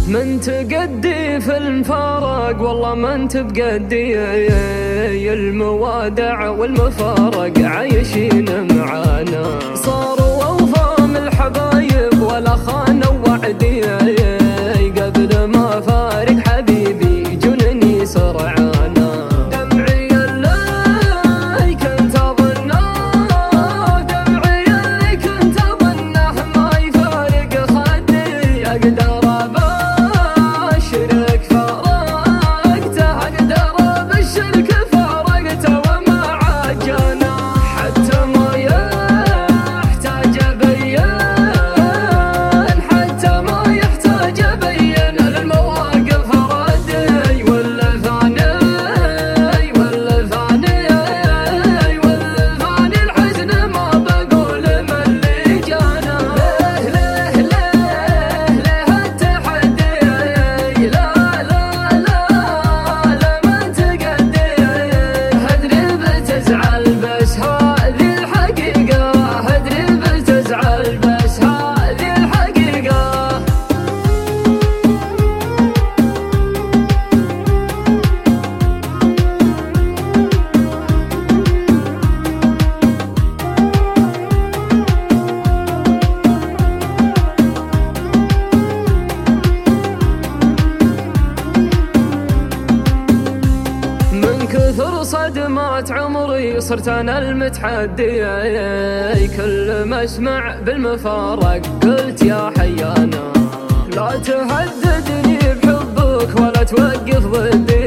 من تقدي في المفارق والله ما انت بقدي، الموادع والمفارق عايشين معانا، صاروا اوفام الحبايب ولا خانوا وعدي، قبل ما فارق حبيبي جنني سرعانا، دمعي اللي كنت اظنه، دمعي اللي كنت اظنه ما يفارق خدي، اقدر ابشرك فارقته، اقدر ابشرك فارقته وما عجانا، حتى ما يحتاج ابين، حتى ما يحتاج ابين المواقف ردي، ولا ثاني ولا ثاني ولا ثاني الحزن ما بقول من اللي جانا، ليه ليه ليه التحدي، لا لا لا لمن تقدي، ادري بتزعل بس هذه الحقيقة، ادري بتزعل بس هذه الحقيقة. من كثر صدمات عمري صرت انا المتحدي، كل ما اسمع بالمفارق قلت يا حيانا، لا تهددني بحبك ولا توقف ضدي،